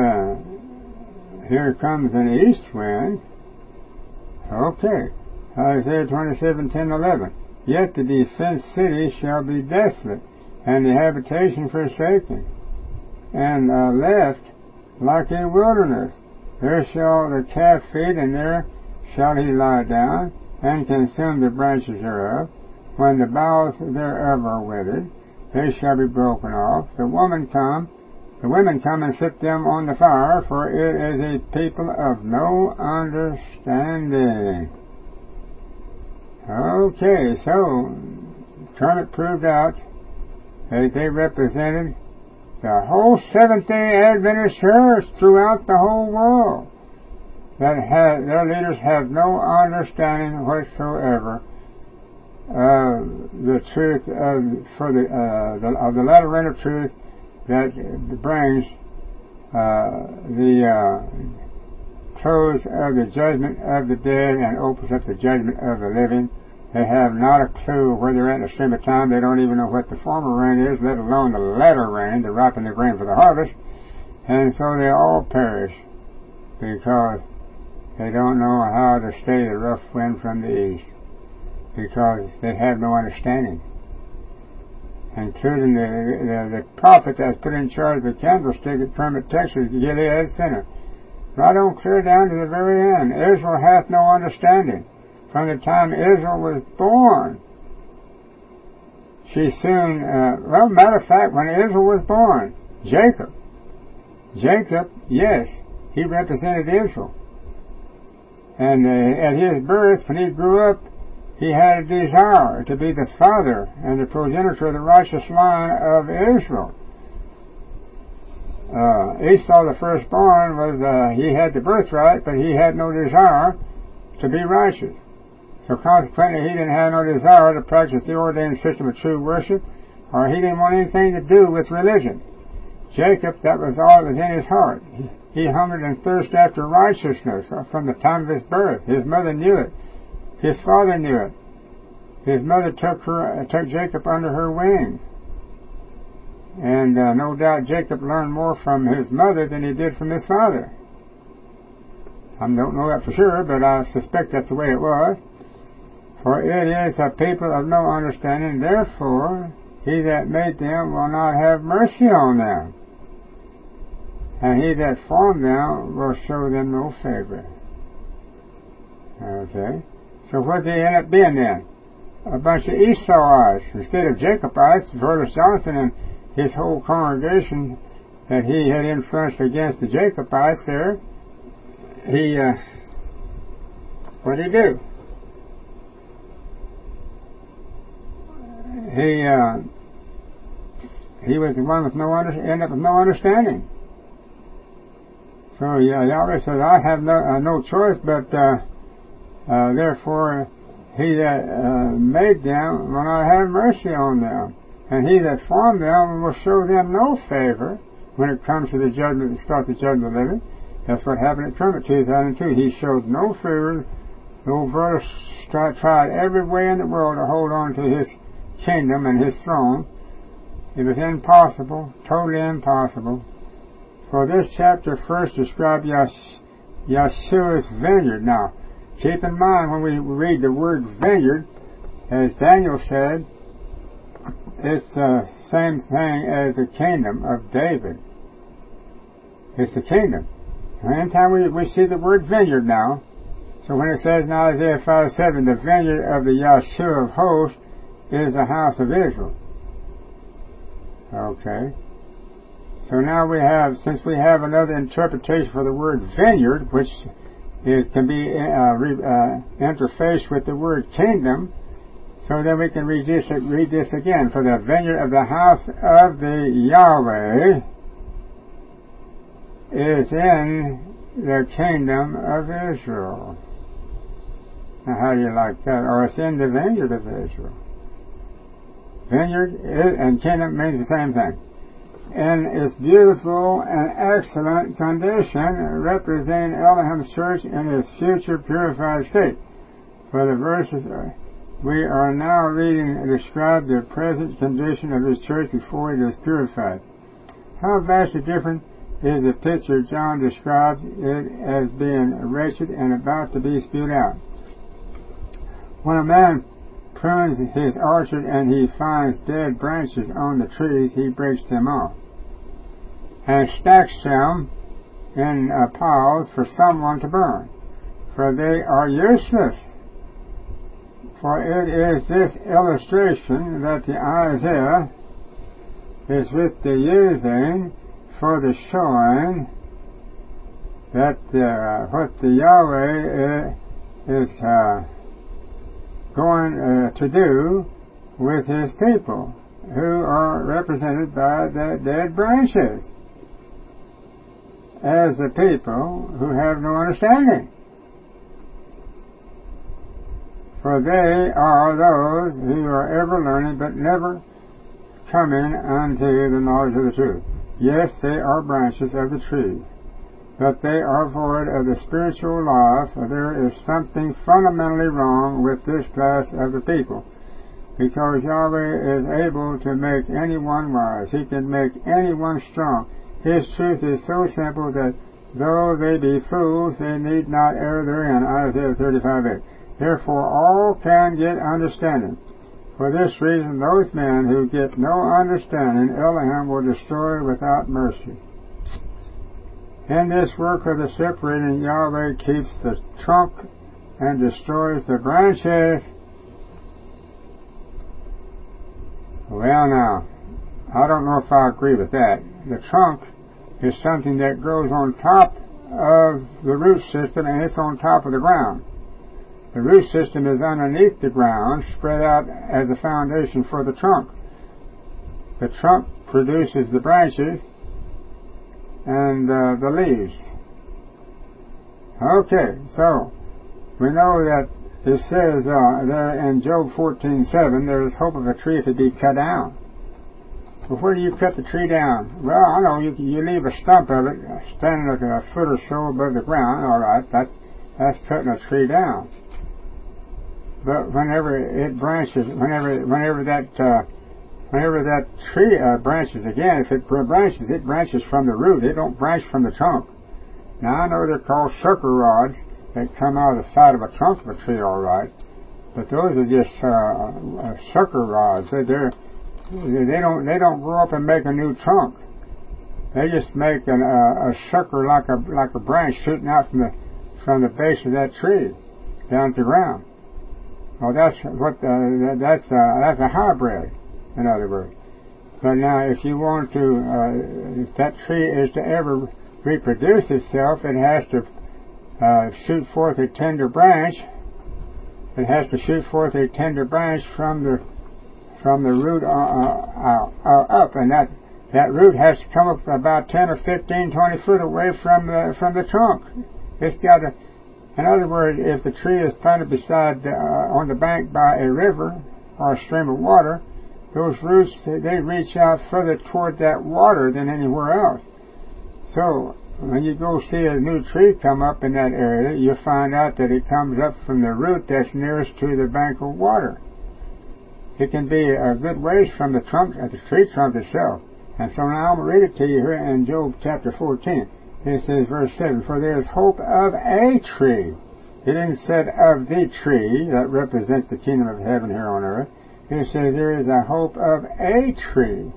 here comes an east wind. Okay. Isaiah 27:10-11. Yet the defenced city shall be desolate, and the habitation forsaken, and left like a wilderness. There shall the calf feed, and there shall he lie down, and consume the branches thereof. When the boughs thereof are withered, they shall be broken off. The women come and sit them on the fire, for it is a people of no understanding. Okay, so Kermit proved out that they represented the whole Seventh-day Adventist church throughout the whole world. That their leaders have no understanding whatsoever of the truth of the latter end of truth that brings the close of the judgment of the dead and opens up the judgment of the living. They have not a clue where they're at in the stream of time. They don't even know what the former rain is, let alone the latter rain, to ripen the grain for the harvest. And so they all perish because they don't know how to stay the rough wind from the east, because they have no understanding, including the prophet that's put in charge of the candlestick at Kermit, Texas, Gilead Center. Right on clear down to the very end. Israel hath no understanding. From the time Israel was born, she soon, matter of fact, when Israel was born, Jacob, yes, he represented Israel. And at his birth, when he grew up, he had a desire to be the father and the progenitor of the righteous line of Israel. Esau, the firstborn, he had the birthright, but he had no desire to be righteous. So consequently, he didn't have no desire to practice the ordained system of true worship, or he didn't want anything to do with religion. Jacob, that was all that was in his heart. He hungered and thirsted after righteousness from the time of his birth. His mother knew it. His father knew it. His mother took Jacob under her wing. And no doubt Jacob learned more from his mother than he did from his father. I don't know that for sure, but I suspect that's the way it was. For it is a people of no understanding, therefore he that made them will not have mercy on them, and he that formed them will show them no favor. Okay, so what did they end up being then? A bunch of Esauites instead of Jacobites. Brother Johnson and his whole congregation that he had influenced against the Jacobites there, what did he do? He was the one with ended up with no understanding. So Yahweh says, I have no choice, but therefore he that made them will not have mercy on them, and he that formed them will show them no favor when it comes to the judgment, start the judgment of the living. That's what happened at Trumpet 2002. He showed no favor. The old brother tried every way in the world to hold on to his kingdom and his throne. It was impossible, totally impossible. For this chapter first describes Yeshua's vineyard. Now, keep in mind when we read the word vineyard, as Daniel said, it's the same thing as the kingdom of David. It's the kingdom. And anytime we see the word vineyard now, so when it says in Isaiah 5:7, the vineyard of the Yeshua of hosts is the house of Israel. Okay. So now since we have another interpretation for the word vineyard, which can be interfaced with the word kingdom, so then we can read this again. For the vineyard of the house of the Yahweh is in the kingdom of Israel. Now how do you like that? Or it's in the vineyard of Israel. Vineyard and kingdom means the same thing. In its beautiful and excellent condition, representing Elohim's church in its future purified state. For the verses we are now reading describe the present condition of his church before it is purified. How vastly different is the picture John describes it as being wretched and about to be spewed out. When a man prunes his orchard and he finds dead branches on the trees, he breaks them off and stacks them in piles for someone to burn, for they are useless. For it is this illustration that the Isaiah is with the using for the showing that what the Yahweh is going to do with his people, who are represented by the dead branches, as the people who have no understanding. For they are those who are ever learning but never coming unto the knowledge of the truth. Yes, they are branches of the tree, but they are void of the spiritual life. There is something fundamentally wrong with this class of the people, because Yahweh is able to make anyone wise. He can make anyone strong. His truth is so simple that though they be fools, they need not err therein. Isaiah 35:8. Therefore all can get understanding. For this reason, those men who get no understanding, Elohim will destroy without mercy. In this work of the separating, Yahweh keeps the trunk and destroys the branches. Well now, I don't know if I agree with that. The trunk is something that grows on top of the root system, and it's on top of the ground. The root system is underneath the ground, spread out as a foundation for the trunk. The trunk produces the branches and the leaves. Okay, so we know that it says there in Job 14:7, there is hope of a tree if it be cut down. Well, where do you cut the tree down? Well, I know you leave a stump of it standing like a foot or so above the ground. All right, that's cutting a tree down. But whenever it branches, whenever that tree branches again, if it branches from the root. It don't branch from the trunk. Now I know they're called sucker rods that come out of the side of a trunk of a tree, all right, but those are just sucker rods. They don't grow up and make a new trunk. They just make a sucker like a branch shooting out from the base of that tree down to the ground. Well, that's a hybrid, in other words. But now, if you want to, if that tree is to ever reproduce itself, it has to shoot forth a tender branch. It has to shoot forth a tender branch from the root up, and that root has to come up about 10 or 15, 20 foot away from the trunk. It's got to In other words, if the tree is planted beside, on the bank by a river or a stream of water, those roots, they reach out further toward that water than anywhere else. So, when you go see a new tree come up in that area, you find out that it comes up from the root that's nearest to the bank of water. It can be a good ways from the tree trunk itself. And so now I'm going to read it to you here in Job chapter 14. It says, verse 7, for there is hope of a tree. It didn't say of the tree that represents the kingdom of heaven here on earth. It says there is a hope of a tree,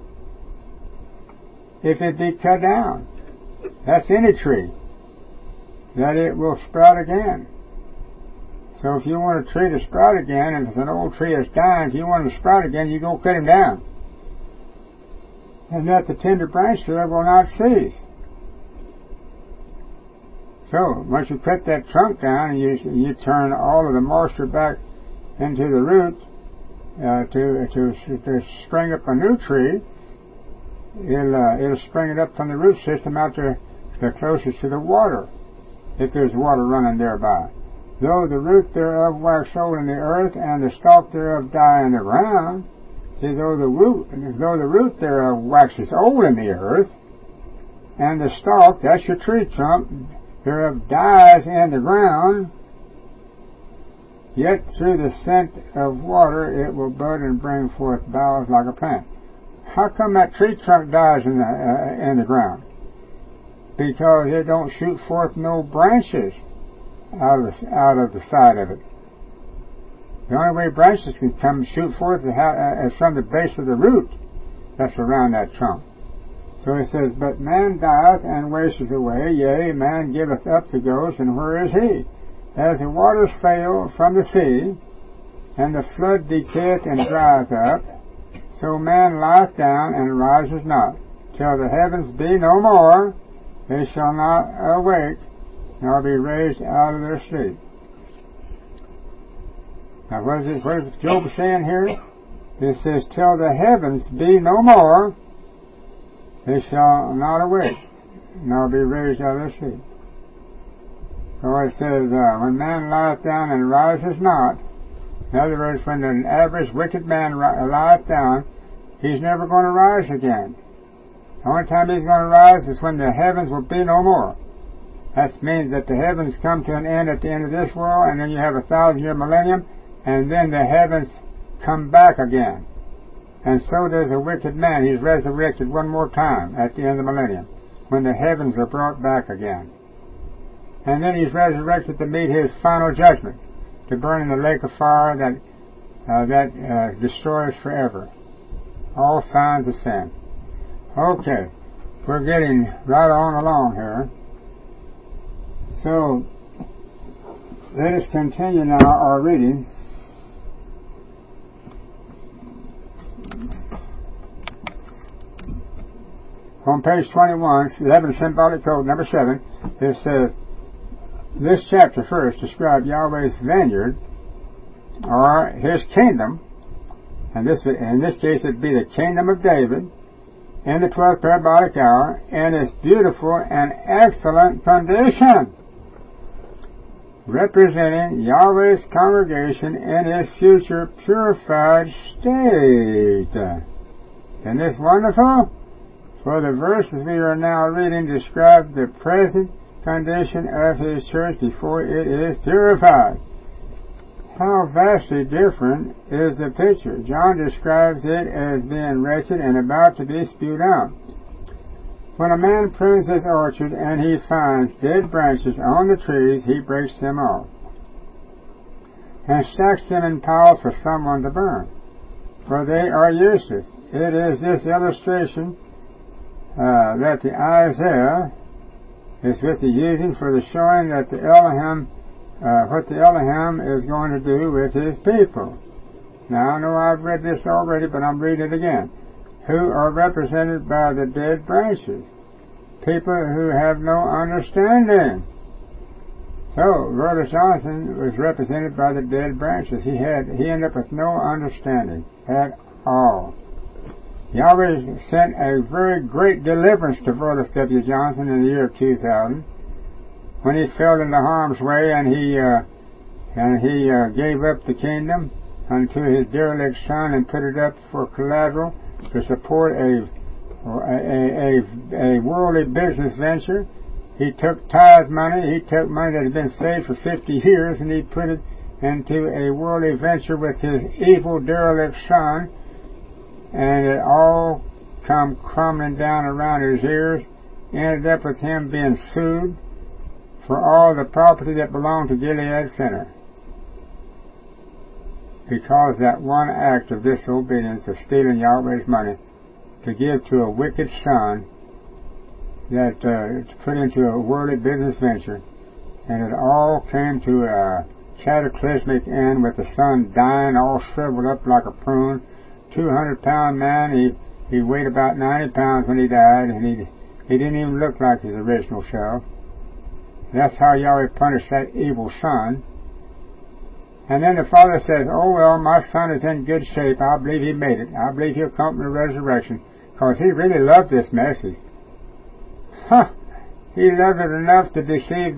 if it be cut down. That's any tree, that it will sprout again. So if you want a tree to sprout again, and if it's an old tree that's dying, if you want him to sprout again, you go cut him down. And that the tender branch there will not cease. So, once you cut that trunk down and you turn all of the moisture back into the root to spring up a new tree, it'll spring it up from the root system out to the closest to the water, if there's water running thereby. Though the root thereof wax old in the earth, and the stalk thereof die in the ground. See, though the root thereof waxes old in the earth, and the stalk, that's your tree trunk, thereof dies in the ground, yet through the scent of water it will bud and bring forth boughs like a plant. How come that tree trunk dies in the ground? Because it don't shoot forth no branches out of the side of it. The only way branches can shoot forth is from the base of the root that's around that trunk. So it says, but man dieth and wasteth away, yea, man giveth up the ghost, and where is he? As the waters fail from the sea, and the flood decayeth and drieth up, so man lieth down and rises not. Till the heavens be no more, they shall not awake, nor be raised out of their sleep. Now what is Job saying here? It says, till the heavens be no more, they shall not awake, nor be raised out of their sleep. So it says, when man lieth down and rises not, in other words, when an average wicked man lieth down, he's never going to rise again. The only time he's going to rise is when the heavens will be no more. That means that the heavens come to an end at the end of this world, and then you have 1,000-year millennium, and then the heavens come back again. And so does a wicked man. He's resurrected one more time at the end of the millennium, when the heavens are brought back again. And then he's resurrected to meet his final judgment, to burn in the lake of fire that destroys forever. All signs of sin. Okay, we're getting right on along here. So, let us continue now our reading. On page 21, 11 Symbolic Code number 7, it says, this chapter first describes Yahweh's vineyard, or His kingdom, and in this case it would be the kingdom of David, in the 12th parabolic hour, in its beautiful and excellent condition, representing Yahweh's congregation in its future purified state. Isn't this wonderful? For the verses we are now reading describe the present condition of His church before it is purified. How vastly different is the picture. John describes it as being wretched and about to be spewed out. When a man prunes his orchard and he finds dead branches on the trees, he breaks them off and stacks them in piles for someone to burn, for they are useless. It is this illustration that the Isaiah is with the using for the showing that the Elohim, what the Elohim is going to do with His people. Now, I know I've read this already, but I'm reading it again. Who are represented by the dead branches. People who have no understanding. So, Rhoda Johnson was represented by the dead branches. He ended up with no understanding at all. Yahweh sent a very great deliverance to Rhoda W. Johnson in the year 2000. when he fell into harm's way and he gave up the kingdom unto his derelict son and put it up for collateral to support a worldly business venture. He took tithe money, he took money that had been saved for 50 years, and he put it into a worldly venture with his evil derelict son, and it all come crumbling down around his ears, ended up with him being sued for all the property that belonged to Gilead Center, because that one act of disobedience of stealing Yahweh's money to give to a wicked son that put into a worldly business venture, and it all came to a cataclysmic end with the son dying all shriveled up like a prune. 200-pound man, he weighed about 90 pounds when he died, and he didn't even look like his original self. That's how Yahweh punished that evil son. And then the father says, oh well, my son is in good shape. I believe he made it. I believe he'll come from the resurrection, because he really loved this message. He loved it enough to deceive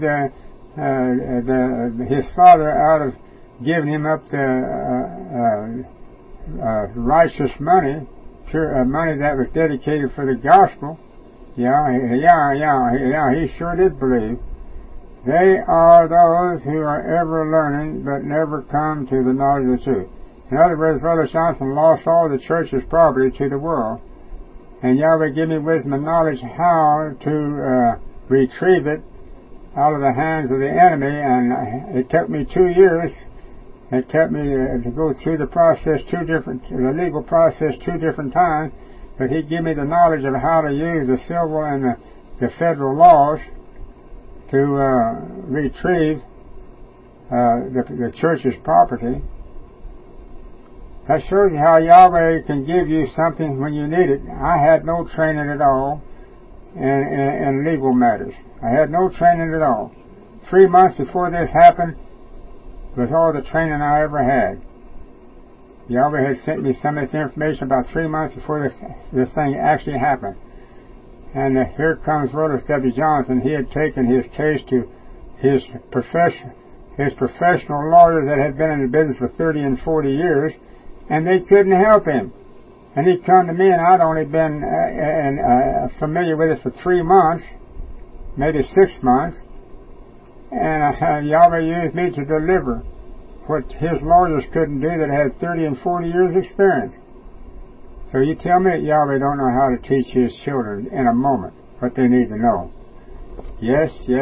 his father out of giving him up the righteous money, money that was dedicated for the gospel. He sure did believe. They are those who are ever learning but never come to the knowledge of the truth. In other words, Brother Johnson lost all the church's property to the world, and Yahweh give me wisdom and knowledge how to retrieve it out of the hands of the enemy. And it took me 2 years. It took me to go through the process the legal process 2 different times, but he gave me the knowledge of how to use the civil and the federal laws to retrieve the church's property. That shows you how Yahweh can give you something when you need it. I had no training at all in legal matters. I had no training at all. 3 months before this happened was all the training I ever had. Yahweh had sent me some of this information about 3 months before this thing actually happened. And here comes Rodas W. Johnson. He had taken his case to his professional lawyers that had been in the business for 30 and 40 years, and they couldn't help him. And he come to me, and I'd only been familiar with it for 3 months, maybe 6 months, and Yahweh used me to deliver what his lawyers couldn't do that had 30 and 40 years experience. So you tell me that Yahweh don't know how to teach his children in a moment what they need to know. Yes, they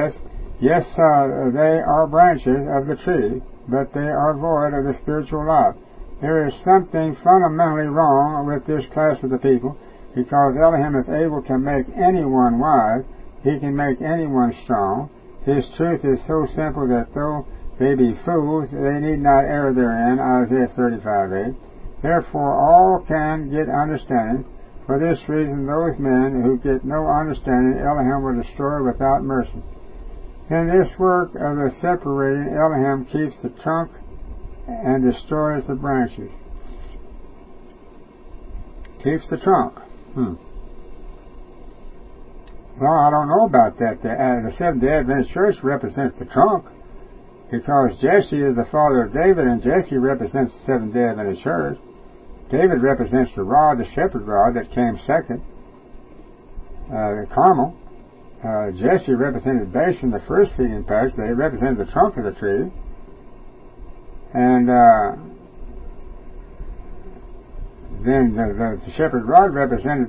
are branches of the tree, but they are void of the spiritual life. There is something fundamentally wrong with this class of the people, because Elohim is able to make anyone wise. He can make anyone strong. His truth is so simple that though they be fools, they need not err therein, Isaiah 35:8. Therefore all can get understanding. For this reason those men who get no understanding, Elohim will destroy without mercy. In this work of the separating, Elohim keeps the trunk and destroys the branches. Keeps the trunk. Well, I don't know about that. The Seventh-day Adventist Church represents the trunk, because Jesse is the father of David, and Jesse represents the Seventh-day Adventist Church. David represents the rod, the shepherd rod, that came second, the Carmel. Jesse represented Bashan, the first feeding patch. They represented the trunk of the tree. And then the shepherd rod represented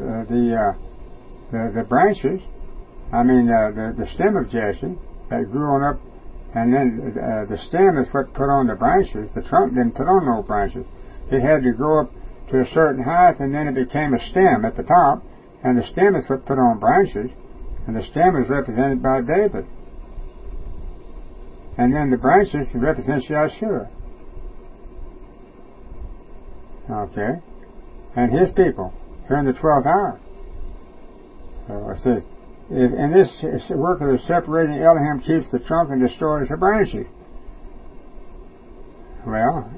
the branches. I mean, the stem of Jesse that grew on up, and then the stem is what put on the branches. The trunk didn't put on no branches. It had to grow up to a certain height, and then it became a stem at the top, and the stem is what put on branches, and the stem is represented by David. And then the branches represent Yahshua. Okay? And his people here in the 12th hour. So it says, in this work of the separating, Elohim keeps the trunk and destroys the branches. Well,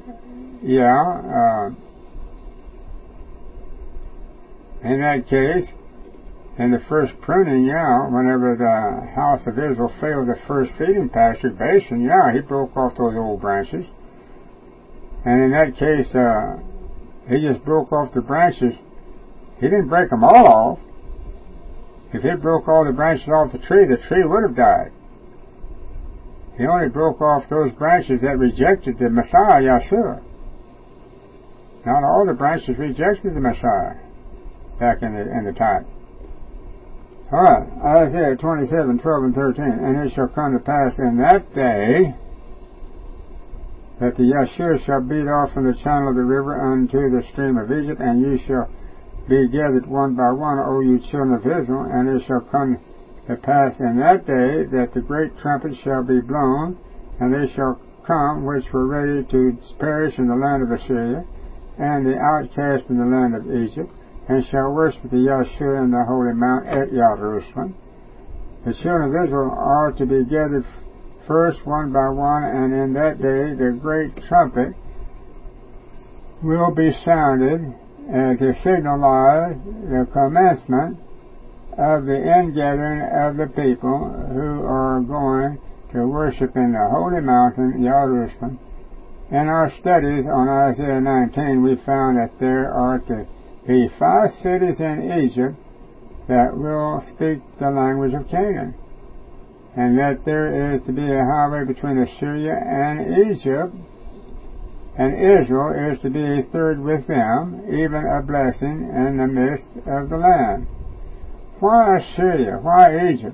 yeah, in that case, in the first pruning, whenever the house of Israel failed the first feeding pasture, Bashan, he broke off those old branches. And in that case, he just broke off the branches. He didn't break them all off. If he broke all the branches off the tree would have died. He only broke off those branches that rejected the Messiah, Yeshua. Not all the branches rejected the Messiah back in the time. Alright, Isaiah 27:12 and 13. And it shall come to pass in that day that the Yeshua shall beat off from the channel of the river unto the stream of Egypt, and ye shall be gathered one by one, O you children of Israel. And it shall come to pass in that day that the great trumpet shall be blown, and they shall come which were ready to perish in the land of Assyria, and the outcast in the land of Egypt, and shall worship the Yeshua in the holy mount at Jerusalem. The children of Israel are to be gathered first one by one, and in that day the great trumpet will be sounded to signalize the commencement of the ingathering of the people who are going to worship in the holy mountain, Jerusalem. In our studies on Isaiah 19, we found that there are to be 5 cities in Egypt that will speak the language of Canaan, and that there is to be a highway between Assyria and Egypt, and Israel is to be a third with them, even a blessing in the midst of the land. Why Assyria? Why Egypt?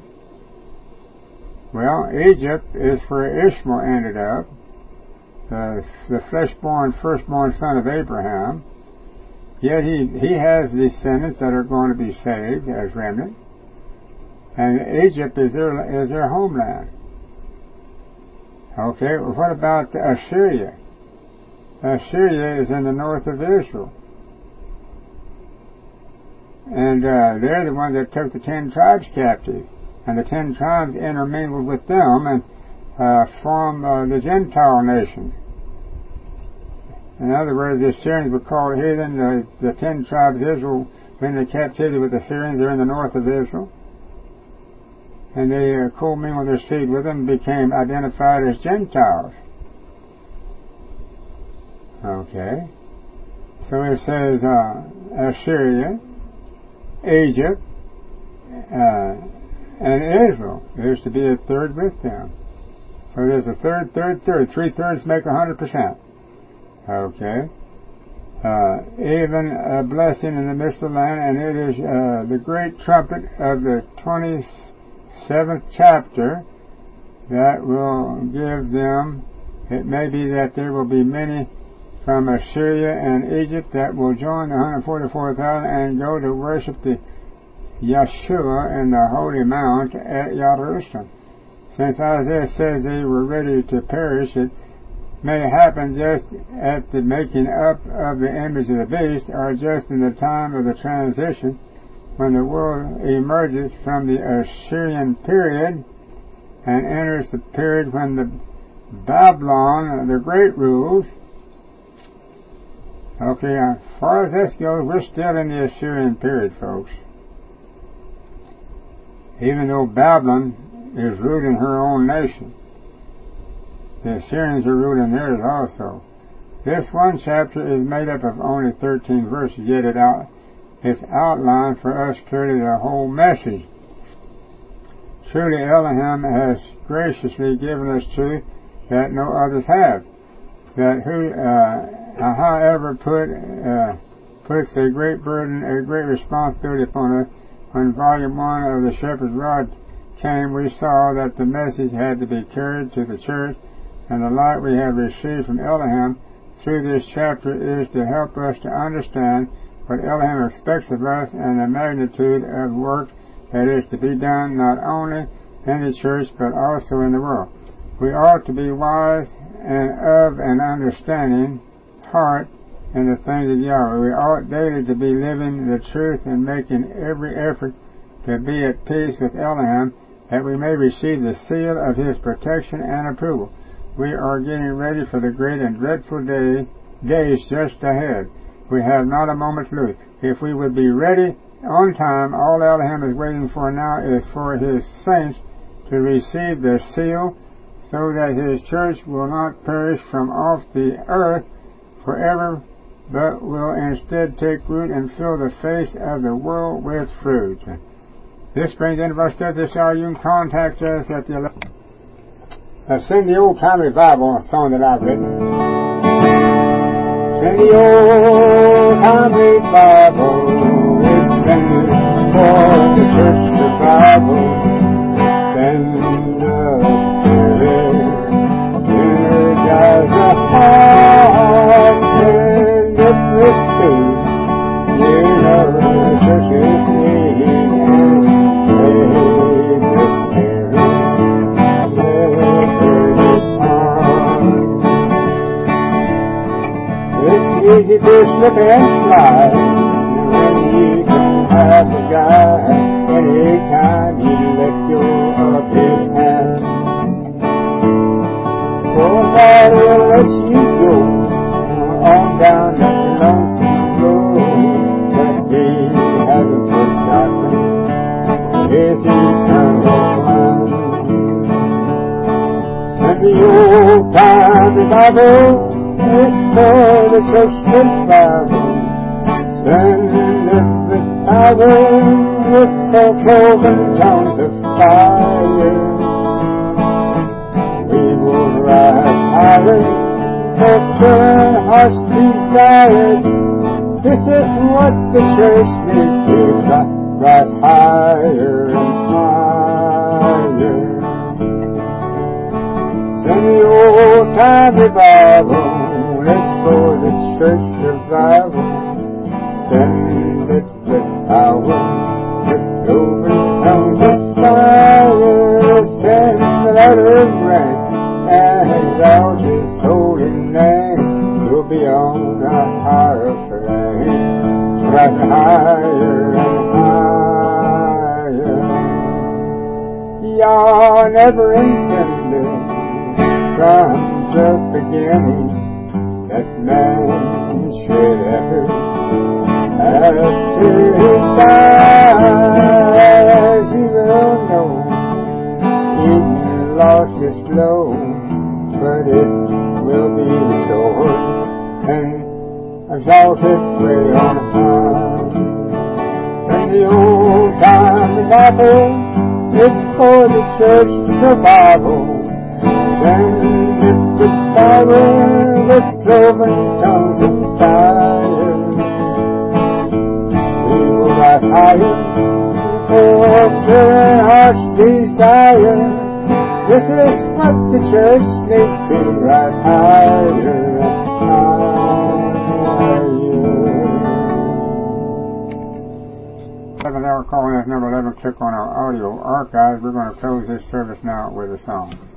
Well, Egypt is where Ishmael ended up, the firstborn son of Abraham. Yet he has descendants that are going to be saved as remnant. And Egypt is their homeland. Okay, well, what about Assyria? Assyria is in the north of Israel. And they're the ones that took the 10 tribes captive. And the 10 tribes intermingled with them and formed the Gentile nations. In other words, the Assyrians were called heathen. The 10 tribes of Israel went into captivity with the Assyrians. They're in the north of Israel. And they commingled their seed with them and became identified as Gentiles. Okay. So it says Assyria, Egypt, and Israel. There's to be a third with them. So there's a third. 3/3 make 100%. Okay. Even a blessing in the midst of the land, and it is the great trumpet of the 27th chapter that will give them. It may be that there will be many from Assyria and Egypt that will join the 144,000 and go to worship the Yeshua in the holy mount at Jerusalem. Since Isaiah says they were ready to perish, it may happen just at the making up of the image of the beast, or just in the time of the transition when the world emerges from the Assyrian period and enters the period when the Babylon the Great rules. Okay, as far as this goes, we're still in the Assyrian period, folks. Even though Babylon is ruling her own nation, the Assyrians are ruling theirs also. This one chapter is made up of only 13 verses, yet it's outlined for us clearly the whole message. Truly, Elohim has graciously given us truth that no others have. That however, puts a great burden, a great responsibility upon us. When Volume 1 of the Shepherd's Rod came, we saw that the message had to be carried to the church, and the light we have received from Elohim through this chapter is to help us to understand what Elohim expects of us and the magnitude of work that is to be done not only in the church but also in the world. We ought to be wise and of an understanding heart in the things of Yahweh. We ought daily to be living the truth and making every effort to be at peace with Elohim, that we may receive the seal of His protection and approval. We are getting ready for the great and dreadful days just ahead. We have not a moment to lose. If we would be ready on time, all Elohim is waiting for now is for his saints to receive their seal, so that his church will not perish from off the earth forever, but will instead take root and fill the face of the world with fruit. This brings into verse 10 this hour. You can contact us at the send the Old Time Revival, a song that I've written. Send the Old Time Revival, it's sending for the church revival. Send the Spirit, energize the heart, send it with speed. You know the church is needing, and take the Spirit, let her respond. It's easy to slip and slide when you don't have a guide. Anytime you let go of his hand, somebody will let you go on down that lonesome road. But he hasn't forgotten his eternal plan. Send the old time revival, it's for the church revival. Send it with power, with cloven tongues of fire. We will rise higher, fulfill heart's desire. This is what the church needs to rise higher and higher. Send the old time revival, it's for the church revival. Send it with power, with cloven tongues of fire. Send the letter rank and exalt his holy name. You'll be on a higher plane, rise higher and higher. Y'all never intended from the beginning that man should ever have to die. He will know he lost his flow, but it will be restored and exalted way on high. And the old time revival is for the church survival. Send it with power, with cloven tongues of fire. We will rise higher, fulfilling heart's desire. This is what the church needs to rise higher and higher. 7-hour call in number 11. Click on our audio archive. We're going to close this service now with a song.